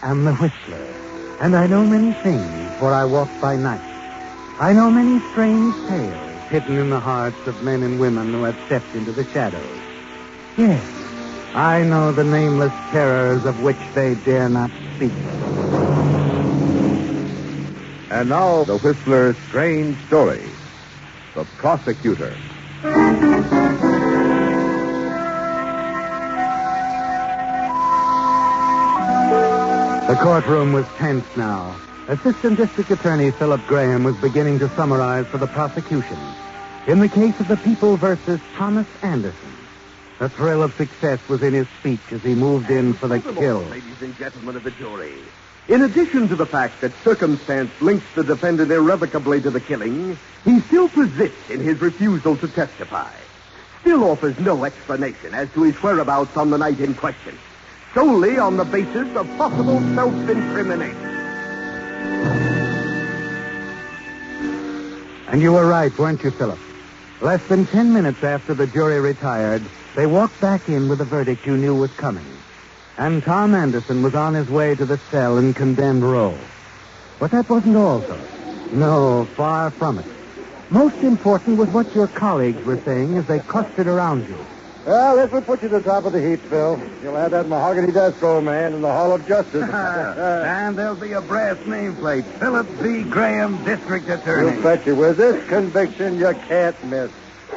am the Whistler, and I know many things, for I walk by night. I know many strange tales hidden in the hearts of men and women who have stepped into the shadows. Yes, I know the nameless terrors of which they dare not speak. And now, the Whistler's strange story. The Prosecutor. The courtroom was tense now. Assistant District Attorney Philip Graham was beginning to summarize for the prosecution. In the case of the People versus Thomas Anderson, the thrill of success was in his speech as he moved in for the kill. Ladies and gentlemen of the jury, in addition to the fact that circumstance links the defendant irrevocably to the killing, he still persists in his refusal to testify. Still offers no explanation as to his whereabouts on the night in question, solely on the basis of possible self-incrimination. And you were right, weren't you, Philip? Less than 10 minutes after the jury retired, they walked back in with a verdict you knew was coming. And Tom Anderson was on his way to the cell in condemned row. But that wasn't all, Philip. No, far from it. Most important was what your colleagues were saying as they clustered around you. Well, this will put you to the top of the heap, Phil. You'll have that mahogany desk, old man, in the Hall of Justice. And there'll be a brass nameplate, Philip B. Graham, District Attorney. You betcha. With this conviction, you can't miss.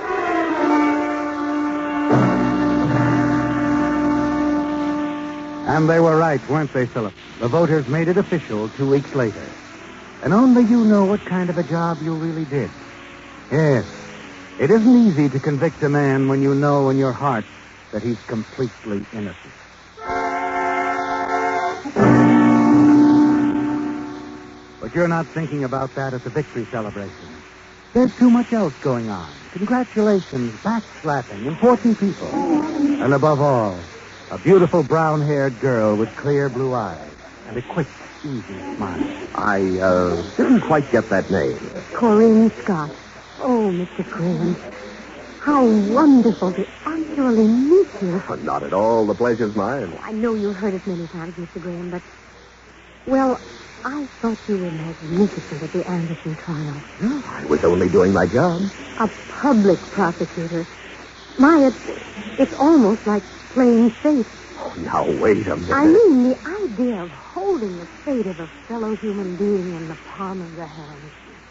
And they were right, weren't they, Philip? The voters made it official 2 weeks later. And only you know what kind of a job you really did. Yes, it isn't easy to convict a man when you know in your heart that he's completely innocent. But you're not thinking about that at the victory celebration. There's too much else going on. Congratulations, backslapping, important people. And above all, a beautiful brown-haired girl with clear blue eyes and a quick, easy smile. I didn't quite get that name. Corinne Scott. Oh, Mr. Graham, how wonderful to actually meet you. Oh, not at all. The pleasure's mine. I know you've heard it many times, Mr. Graham, but, well, I thought you were magnificent at the Anderson trial. I was only doing my job. A public prosecutor. My, it's almost like playing fate. Oh, now, wait a minute. I mean, the idea of holding the fate of a fellow human being in the palm of the hand.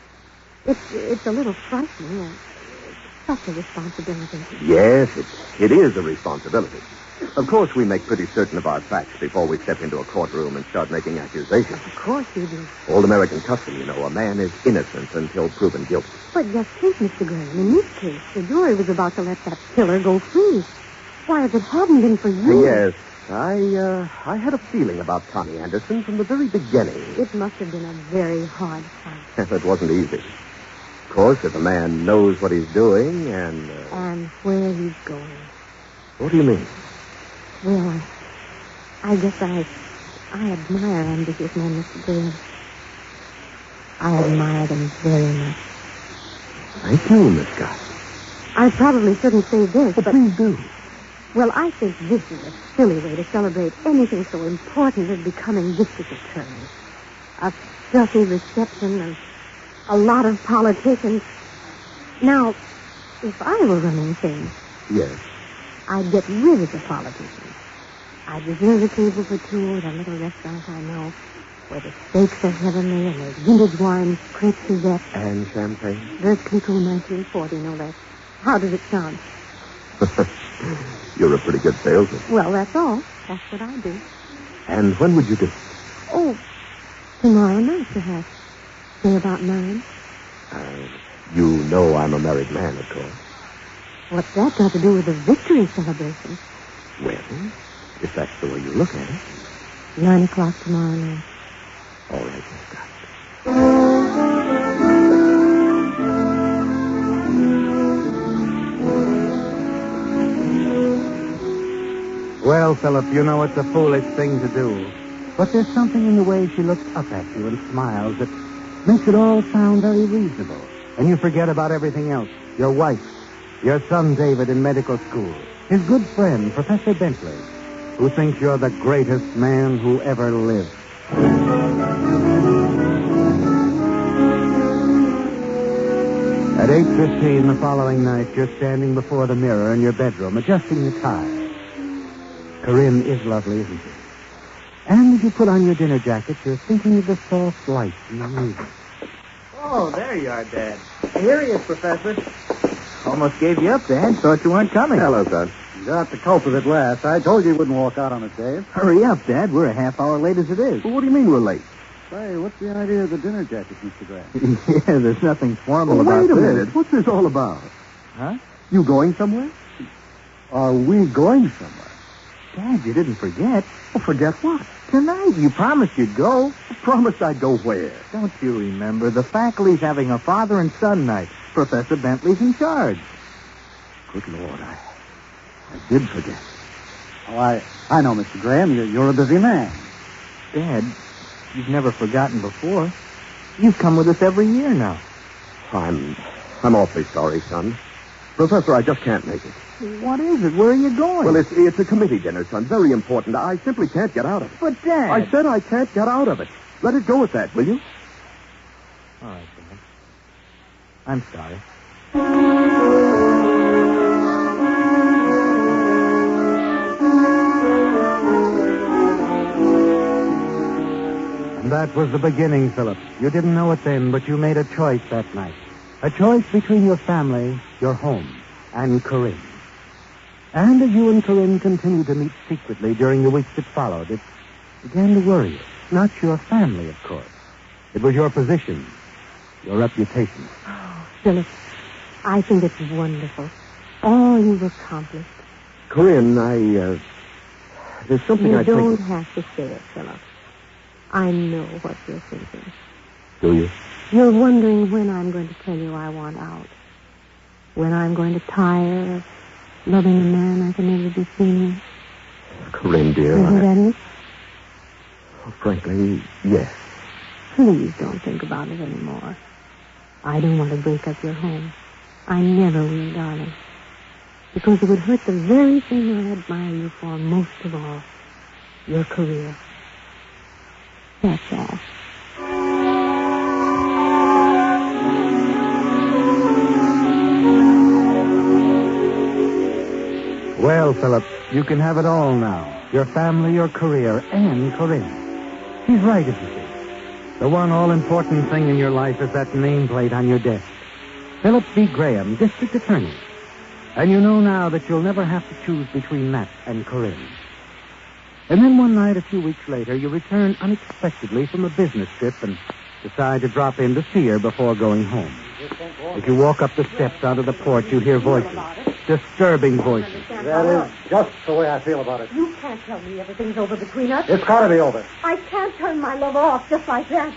It's a little frightening. It's such a responsibility. Yes, it is a responsibility. Of course, we make pretty certain of our facts before we step into a courtroom and start making accusations. Of course you do. Old American custom, you know, a man is innocent until proven guilty. But just think, Mr. Graham, in this case, the jury was about to let that killer go free. Why, if it hadn't been for you... Yes, I had a feeling about Tommy Anderson from the very beginning. It must have been a very hard fight. It wasn't easy. Of course, if a man knows what he's doing and... And where he's going. What do you mean? Well, I guess I admire ambitious men, Mr. Graham. I admire them very much. Thank you, Miss Scott. I probably shouldn't say this, but... Please do. Well, I think this is a silly way to celebrate anything so important as becoming district attorney. A filthy reception of a lot of politicians. Now, if I were running things... Yes. I'd get rid of the politicians. I'd reserve a table for two at a little restaurant I know, where the steaks are heavenly and there's vintage wines, crepe Suzette. And champagne? There's Clicquot 1940, no less. How does it sound? You're a pretty good salesman. Well, that's all. That's what I do. And when would you do it? Oh, tomorrow night, perhaps. Say about 9. You know I'm a married man, of course. What's that got to do with the victory celebration? Well, if that's the way you look at it. 9 o'clock tomorrow night. All right, Miss Scott. Well, Philip, you know it's a foolish thing to do. But there's something in the way she looks up at you and smiles that makes it all sound very reasonable. And you forget about everything else. Your wife, your son David in medical school, his good friend, Professor Bentley, who thinks you're the greatest man who ever lived. At 8:15 the following night, you're standing before the mirror in your bedroom, adjusting your tie. Corinne is lovely, isn't she? And as you put on your dinner jacket, you're thinking of the soft lights in the music. Oh, there you are, Dad. Here he is, Professor. Almost gave you up, Dad. Thought you weren't coming. Hello, son. You got the culprit at last. I told you wouldn't walk out on us, Dave. Hurry up, Dad. We're a half hour late as it is. Well, what do you mean we're late? Say, what's the idea of the dinner jacket, Mr. Graham? Yeah, there's nothing formal Well, about wait a this. minute. What's this all about? Huh? You going somewhere? Are we going somewhere? Dad, you didn't forget. Well, forget what? Tonight, you promised you'd go. I promised I'd go where? Don't you remember? The faculty's having a father and son night. Professor Bentley's in charge. Good Lord, I did forget. Oh, I know, Mr. Graham. You're a busy man. Dad, you've never forgotten before. You've come with us every year now. I'm awfully sorry, son. Professor, I just can't make it. What is it? Where are you going? Well, it's a committee dinner, son. Very important. I simply can't get out of it. But, Dad... I said I can't get out of it. Let it go at that, will you? All right, Dad. I'm sorry. And that was the beginning, Philip. You didn't know it then, but you made a choice that night. A choice between your family, your home, and Corinne. And as you and Corinne continued to meet secretly during the weeks that followed, it began to worry you. Not your family, of course. It was your position, your reputation. Oh, Philip, I think it's wonderful. All you've accomplished. Corinne, there's something You I don't think... have to say it, Philip. I know what you're thinking. Do you? You're wondering when I'm going to tell you I want out. When I'm going to tire of loving a man I can never be seen with. Corinne, dear, Isn't that it? frankly, yes. Please don't think about it anymore. I don't want to break up your home. I never will, darling. Because it would hurt the very thing I admire you for most of all. Your career. That's all. Well, Philip, you can have it all now. Your family, your career, and Corinne. She's right, isn't she? The one all-important thing in your life is that nameplate on your desk. Philip B. Graham, District Attorney. And you know now that you'll never have to choose between that and Corinne. And then one night, a few weeks later, you return unexpectedly from a business trip and decide to drop in to see her before going home. As you walk up the steps onto the porch, you hear voices. Disturbing voices. That is just the way I feel about it. You can't tell me everything's over between us. It's got to be over. I can't turn my love off just like that.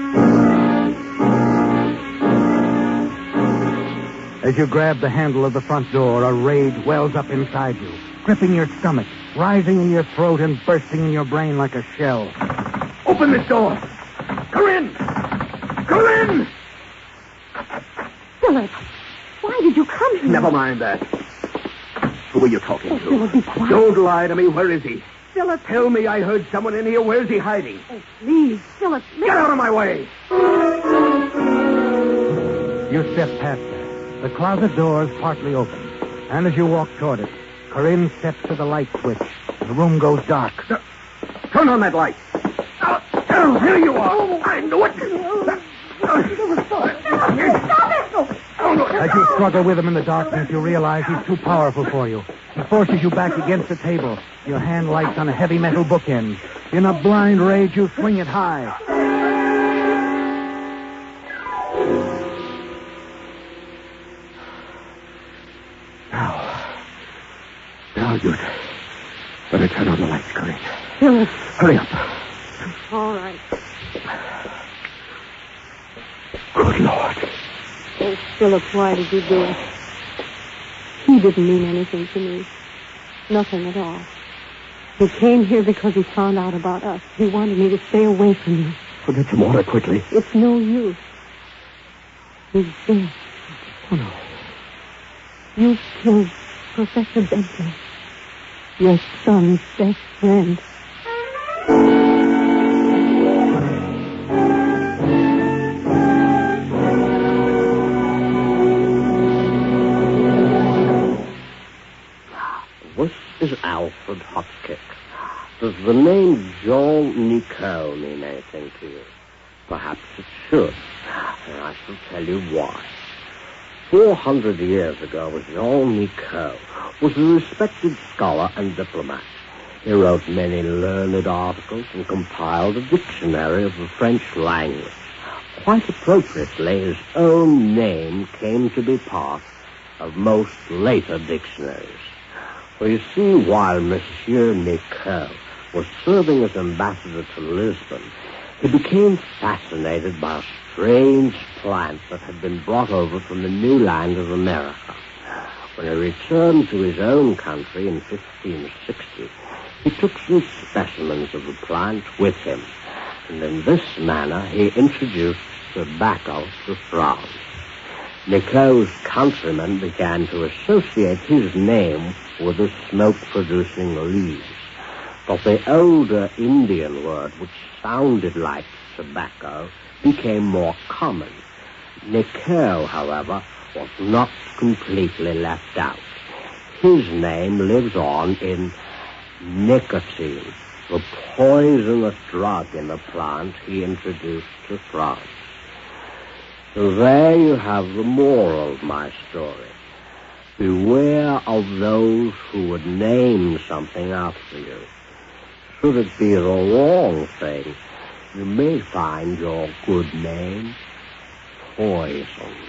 As you grab the handle of the front door, a rage wells up inside you, gripping your stomach, rising in your throat and bursting in your brain like a shell. Open this door! Corinne! Corinne! Philip, why did you come here? Never mind that. Who are you talking Oh, to? Philip, be quiet. Don't lie to me. Where is he? Philip. Tell me I heard someone in here. Where's he hiding? Oh, please, Philip. Get out of my way! You step past her. The closet door is partly open. And as you walk toward it, Corinne steps to the light switch. The room goes dark. Turn on that light. Oh, here you are. I knew it. As you struggle with him in the darkness, you realize he's too powerful for you. He forces you back against the table. Your hand lights on a heavy metal bookend. In a blind rage, you swing it high. Now you'd better turn on the lights, Corinne. Philip. Hurry up. All right. Good Lord. Oh, Philip, why did you do it? He didn't mean anything to me. Nothing at all. He came here because he found out about us. He wanted me to stay away from you. Forget some water quickly. It's no use. He's dead. Oh, no. You killed Professor Bentley, your son's best friend. This is Alfred Hotkick. Does the name Jean Nicot mean anything to you? Perhaps it should, and I shall tell you why. 400 years ago, Jean Nicot was a respected scholar and diplomat. He wrote many learned articles and compiled a dictionary of the French language. Quite appropriately, his own name came to be part of most later dictionaries. For you see, while Monsieur Nicot was serving as ambassador to Lisbon, he became fascinated by a strange plant that had been brought over from the new land of America. When he returned to his own country in 1560, he took some specimens of the plant with him, and in this manner he introduced tobacco to France. Nicot's countrymen began to associate his name with the smoke-producing leaves. But the older Indian word, which sounded like tobacco, became more common. Nicot, however, was not completely left out. His name lives on in nicotine, the poisonous drug in the plant he introduced to France. So there you have the moral of my story. Beware of those who would name something after you. Should it be the wrong thing, you may find your good name poisoned.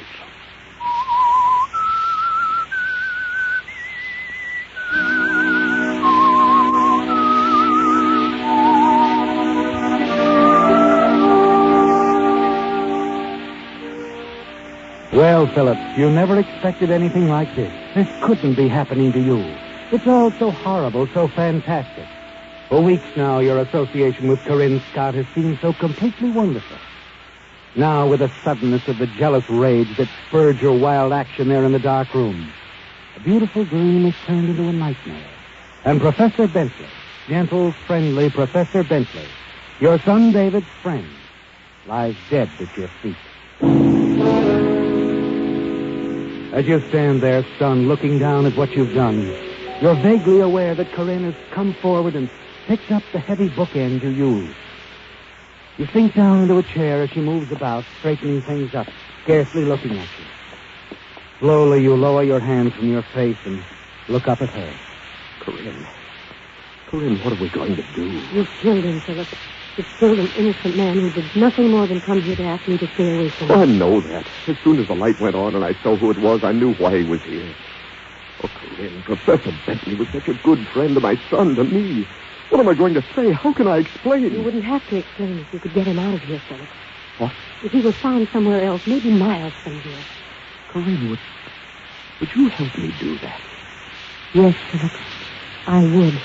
Well, Philip, you never expected anything like this. This couldn't be happening to you. It's all so horrible, so fantastic. For weeks now, your association with Corinne Scott has seemed so completely wonderful. Now, with the suddenness of the jealous rage that spurred your wild action there in the dark room, a beautiful dream is turned into a nightmare. And Professor Bentley, gentle, friendly Professor Bentley, your son David's friend, lies dead at your feet. As you stand there, stunned, looking down at what you've done, you're vaguely aware that Corinne has come forward and picked up the heavy bookend you used. You sink down into a chair as she moves about, straightening things up, scarcely looking at you. Slowly, you lower your hand from your face and look up at her. Corinne, what are we going to do? You've killed him, Philip. You've killed an innocent man who did nothing more than come here to ask me to stay away from him. Oh, I know that. As soon as the light went on and I saw who it was, I knew why he was here. Oh, Corinne, Professor Bentley was such a good friend to my son, to me. What am I going to say? How can I explain? You wouldn't have to explain if you could get him out of here, Philip. What? If he was found somewhere else, maybe miles from here. Corinne, would you help me do that? Yes, Philip, I would.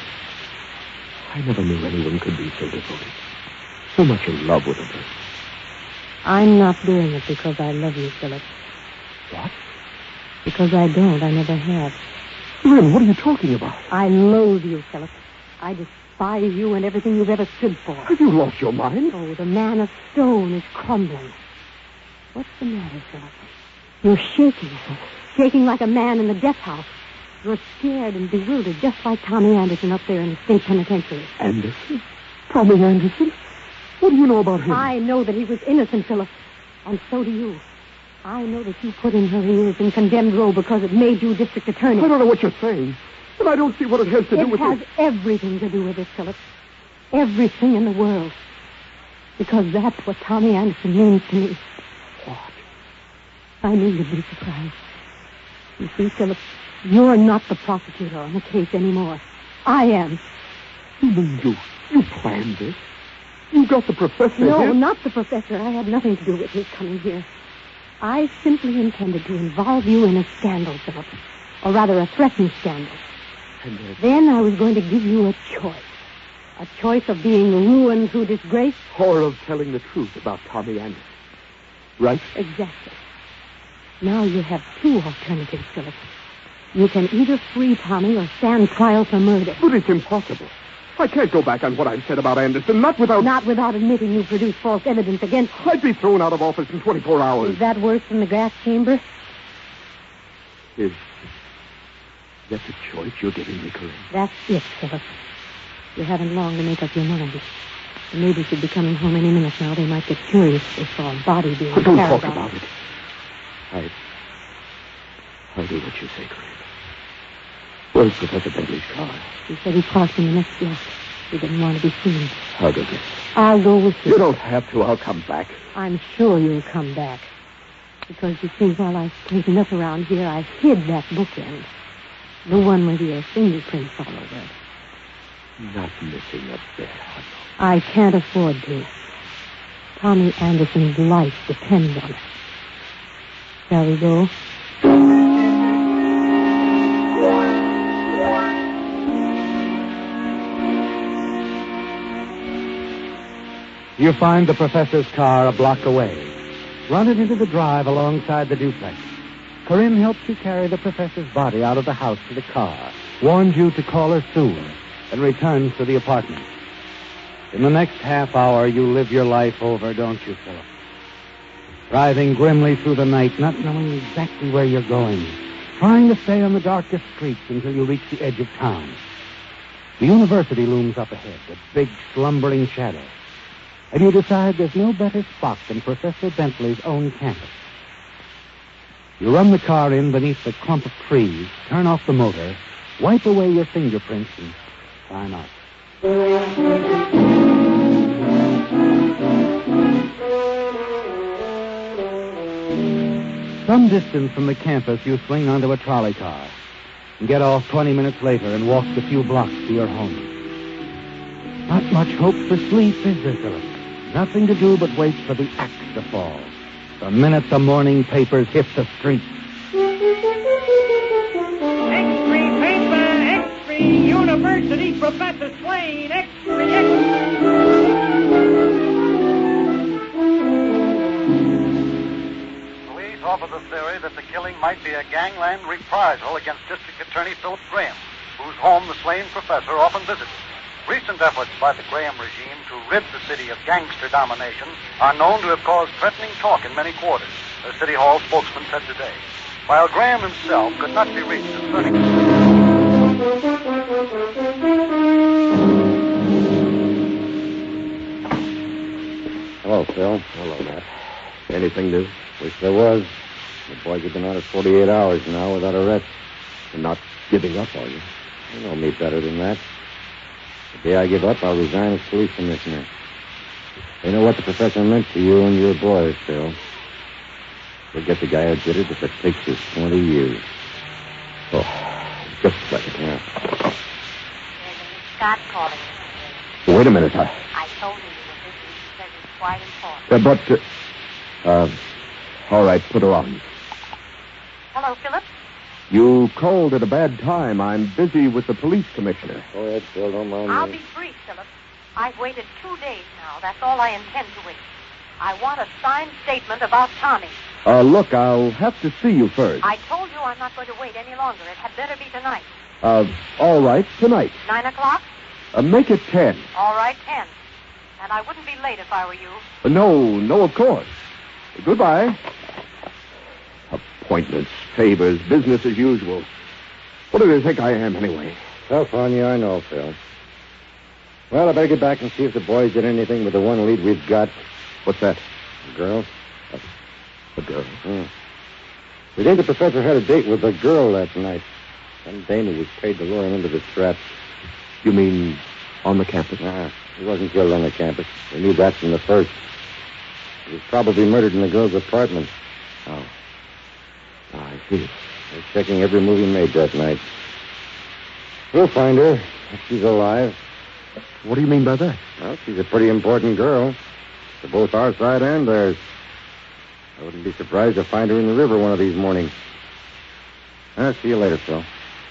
I never knew anyone could be so devoted. So much in love with a person. I'm not doing it because I love you, Philip. What? Because I don't. I never have. Corinne, what are you talking about? I loathe you, Philip. I despise you and everything you've ever stood for. Have you lost your mind? Oh, the man of stone is crumbling. What's the matter, Philip? You're shaking. Shaking like a man in the death house. You're scared and bewildered, just like Tommy Anderson up there in the state penitentiary. Anderson? Tommy Anderson? What do you know about him? I know that he was innocent, Philip. And so do you. I know that you put in her ears in condemned row because it made you district attorney. I don't know what you're saying. But I don't see what it has to do with it. It has everything to do with it, Philip. Everything in the world. Because that's what Tommy Anderson means to me. What? I knew you'd be surprised. You see, Philip, you're not the prosecutor on the case anymore. I am. You mean you planned this? You got the professor No, here? not the professor. I had nothing to do with his coming here. I simply intended to involve you in a scandal, Philip. Or rather, a threatened scandal. And then I was going to give you a choice. A choice of being ruined through disgrace. Or of telling the truth about Tommy Anderson. Right? Exactly. Now you have two alternatives, Philip. You can either free Tommy or stand trial for murder. But it's impossible. I can't go back on what I've said about Anderson, not without... Not without admitting you produced false evidence against him. I'd be thrown out of office in 24 hours. Is that worse than the gas chamber? Is That's a choice you're giving me, Corinne. That's it, Philip. You haven't long to make up your mind. The neighbors should be coming home any minute now. They might get curious if they saw a body being Don't carried talk out. about it. I'll do what you say, Corinne. Where's Professor Bentley's car? He said he parked in the next block. He didn't want to be seen. I'll go get it. I'll go with you. You don't have to. I'll come back. I'm sure you'll come back. Because you see, while I was cleaning up around here, I hid that bookend. The one with your fingerprints all over it. Not missing a bit. I can't afford to. Tommy Anderson's life depends on it. Shall we go? You find the professor's car a block away. Run it into the drive alongside the duplex. Corinne helps you carry the professor's body out of the house to the car, warns you to call her soon, and returns to the apartment. In the next half hour, you live your life over, don't you, Philip? Driving grimly through the night, not knowing exactly where you're going, trying to stay on the darkest streets until you reach the edge of town. The university looms up ahead, a big, slumbering shadow. And you decide there's no better spot than Professor Bentley's own campus. You run the car in beneath the clump of trees, turn off the motor, wipe away your fingerprints, and climb out. Some distance from the campus, you swing onto a trolley car and get off 20 minutes later and walk the few blocks to your home. Not much hope for sleep, is there, Philip? Nothing to do but wait for the axe to fall. The minute the morning papers hit the streets. X-ray paper, X-ray University, Professor Swain, X-ray. Police offer the theory that the killing might be a gangland reprisal against District Attorney Philip Graham, whose home the slain professor often visited. Recent efforts by the Graham regime to rid the city of gangster domination are known to have caused threatening talk in many quarters, a City Hall spokesman said today. While Graham himself could not be reached concerning... Hello, Phil. Hello, Matt. Anything new? Wish there was. The boys have been out of 48 hours now without arrest. You're not giving up, are you? You know me better than that. The day I give up, I'll resign as police commissioner. You know what the professor meant to you and your boys, Phil. We'll get the guy who did it if it takes us 20 years. Oh, just a second. Yeah. There's a Scott calling you. Wait a minute. I told you you were busy. He says it's quite important. All right, put her on. Hello, Philip. You called at a bad time. I'm busy with the police commissioner. Go ahead, Phil. Don't mind I'll me. be brief, Philip. I've waited 2 days now. That's all I intend to wait. I want a signed statement about Tommy. Look, I'll have to see you first. I told you I'm not going to wait any longer. It had better be tonight. All right, tonight. 9 o'clock? Make it 10. All right, 10. And I wouldn't be late if I were you. No, of course. Goodbye. Appointments, favors, business as usual. What do they think I am, anyway? Tough on you, I know, Phil. Well, I better get back and see if the boys did anything with the one lead we've got. What's that? The girl. A girl. We think the professor had a date with a girl that night. Some dame who was paid to lure him into the trap. You mean on the campus? He wasn't killed on the campus. We knew that from the first. He was probably murdered in the girl's apartment. Oh, I see. We're checking every move he made that night. We'll find her if she's alive. What do you mean by that? Well, she's a pretty important girl. To both our side and theirs. I wouldn't be surprised to find her in the river one of these mornings. I'll see you later, Phil.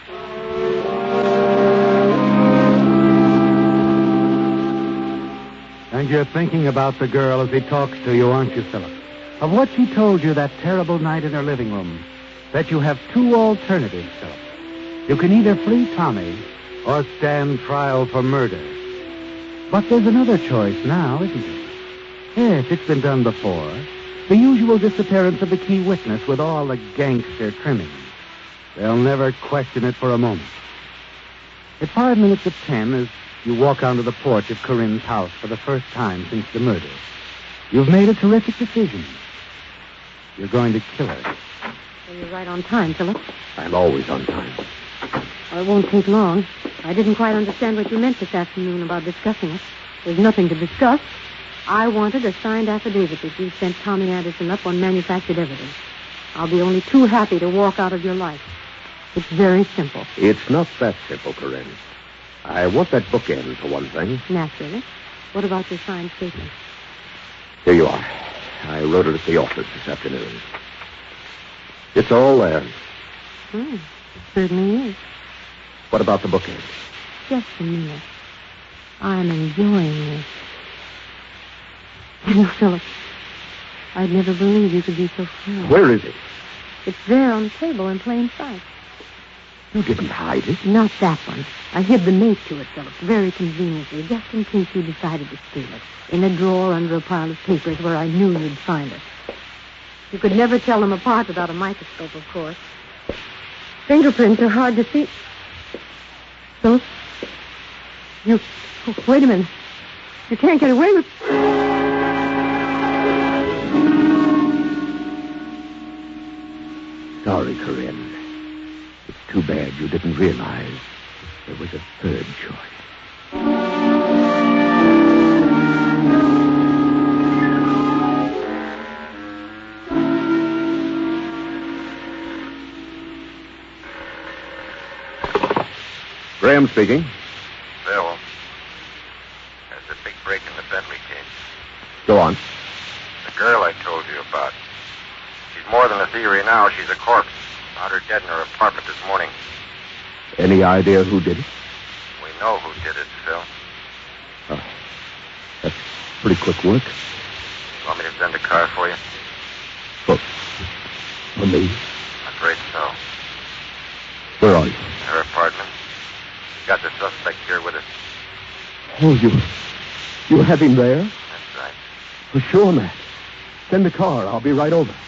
And you're thinking about the girl as he talks to you, aren't you, Philip? Of what she told you that terrible night in her living room. That you have two alternatives, Philip. You can either flee Tommy or stand trial for murder. But there's another choice now, isn't there? Yes, it's been done before. The usual disappearance of the key witness with all the gangster trimmings. They'll never question it for a moment. At 5 minutes of 10, as you walk onto the porch of Corinne's house for the first time since the murder, you've made a terrific decision. You're going to kill her. Well, you're right on time, Philip. I'm always on time. Well, it won't take long. I didn't quite understand what you meant this afternoon about discussing it. There's nothing to discuss. I wanted a signed affidavit that you sent Tommy Anderson up on manufactured evidence. I'll be only too happy to walk out of your life. It's very simple. It's not that simple, Corinne. I want that bookend, for one thing. Naturally. What about your signed statement? Here you are. I wrote it at the office this afternoon. It's all there. It certainly is. What about the bookend? Just a minute. I'm enjoying this. You know, Philip, I'd never believe you could be so thrilled. Where is it? It's there on the table in plain sight. You didn't hide it. Not that one. I hid the mate to it, Philip, very conveniently, just in case you decided to steal it. In a drawer under a pile of papers where I knew you'd find it. You could never tell them apart without a microscope, of course. Fingerprints are hard to see. Philip? You... Oh, wait a minute. You can't get away with... Sorry, Corinne. It's too bad you didn't realize there was a third choice. Graham speaking. Phil, there's a big break in the Bentley case. Go on. The girl I told you about. She's more than a theory now. She's a corpse. Found her dead in her apartment this morning. Any idea who did it? We know who did it, Phil. Oh, that's pretty quick work. Want me to send a car for you? For me? I'm afraid so. Where are you? Her apartment. Got the suspect here with us. Oh, you have him there? That's right. For sure, Matt. Send the car. I'll be right over.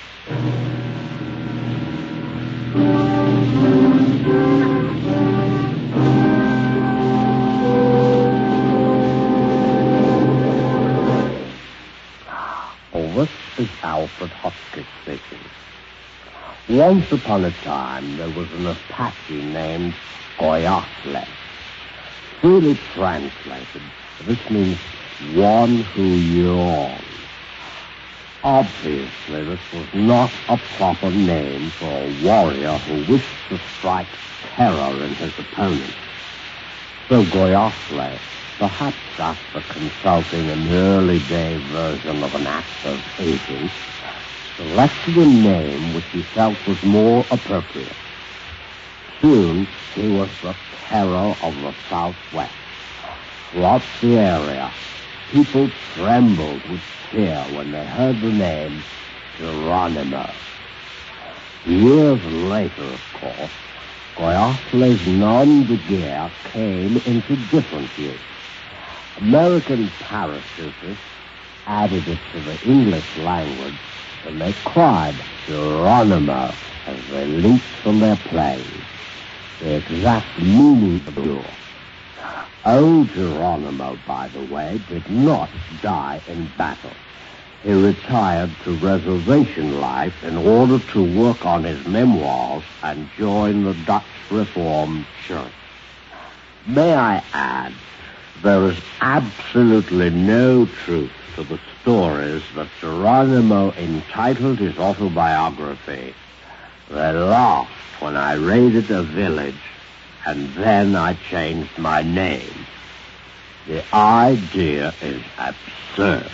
This is Alfred Hopkins speaking. Once upon a time, there was an Apache named Goyasle. Fully translated, this means one who yawns. Obviously, this was not a proper name for a warrior who wished to strike terror in his opponent. So Goyasle, perhaps after consulting an early-day version of an actor's agent, selected a name which he felt was more appropriate. Soon, he was the terror of the Southwest. Throughout the area, people trembled with fear when they heard the name Geronimo. Years later, of course, Goyasle's nom de guerre came into different use. American parachutists added it to the English language, and they cried Geronimo as they leaped from their planes. The exact meaning of the Old Geronimo, by the way, did not die in battle. He retired to reservation life in order to work on his memoirs and join the Dutch Reformed Church. May I add, there is absolutely no truth to the stories that Geronimo entitled his autobiography, "They laughed when I raided a village, and then I changed my name." The idea is absurd.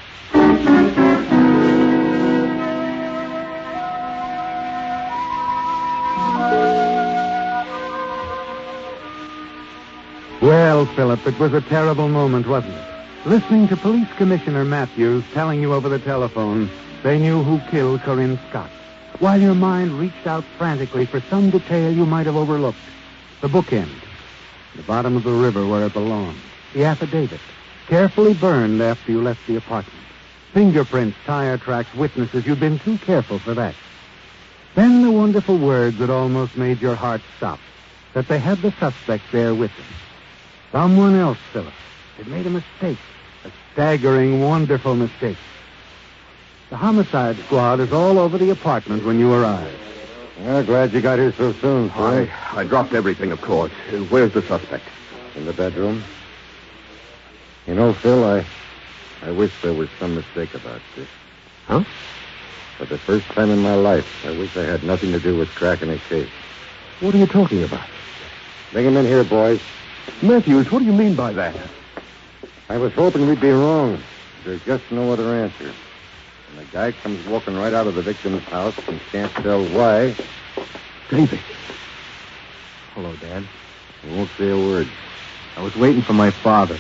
Well, Philip, it was a terrible moment, wasn't it? Listening to Police Commissioner Matthews telling you over the telephone they knew who killed Corinne Scott, while your mind reached out frantically for some detail you might have overlooked. The bookend, the bottom of the river where it belonged, the affidavit, carefully burned after you left the apartment. Fingerprints, tire tracks, witnesses, you'd been too careful for that. Then the wonderful words that almost made your heart stop, that they had the suspect there with them. Someone else, Philip, had made a mistake, a staggering, wonderful mistake. The homicide squad is all over the apartment when you arrive. Well, glad you got here so soon, Frank. I dropped everything, of course. Where's the suspect? In the bedroom. You know, Phil, I wish there was some mistake about this. Huh? For the first time in my life, I wish I had nothing to do with cracking a case. What are you talking about? Bring him in here, boys. Matthews, what do you mean by that? I was hoping we'd be wrong. There's just no other answer. And the guy comes walking right out of the victim's house and can't tell why. David. Hello, Dad. He won't say a word. I was waiting for my father.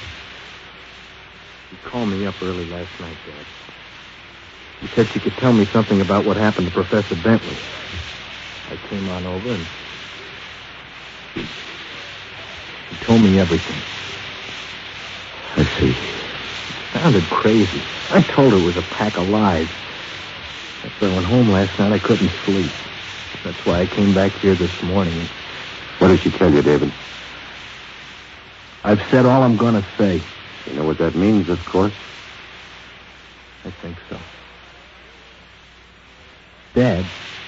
He called me up early last night, Dad. He said she could tell me something about what happened to Professor Bentley. I came on over and he told me everything. I see. It sounded crazy. I told her it was a pack of lies. After I went home last night, I couldn't sleep. That's why I came back here this morning. What did she tell you, David? I've said all I'm going to say. You know what that means, of course. I think so. Dad.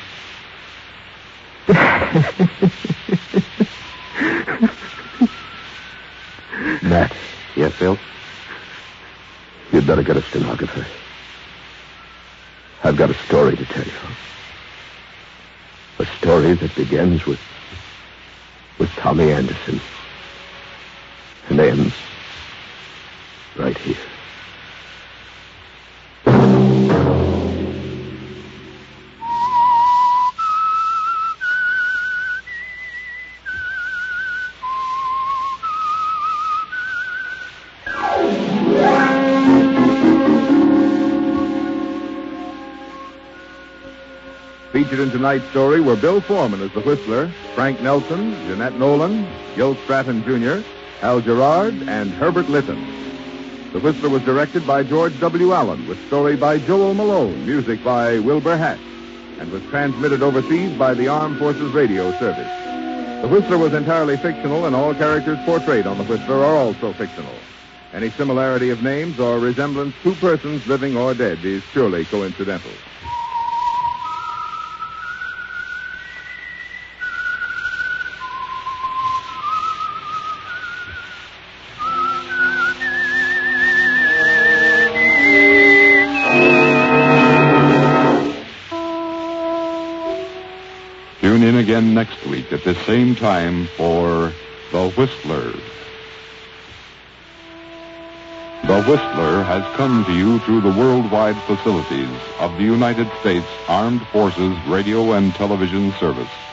Matt. Yes, Phil? You'd better get a stenographer. I've got a story to tell you. A story that begins with Tommy Anderson and ends right here. Featured in tonight's story were Bill Foreman as the Whistler, Frank Nelson, Jeanette Nolan, Gil Stratton Jr., Al Gerard, and Herbert Litton. The Whistler was directed by George W. Allen, with story by Joel Malone, music by Wilbur Hatch, and was transmitted overseas by the Armed Forces Radio Service. The Whistler was entirely fictional, and all characters portrayed on The Whistler are also fictional. Any similarity of names or resemblance to persons living or dead is purely coincidental. Tune in again next week at this same time for The Whistler. The Whistler has come to you through the worldwide facilities of the United States Armed Forces Radio and Television Service.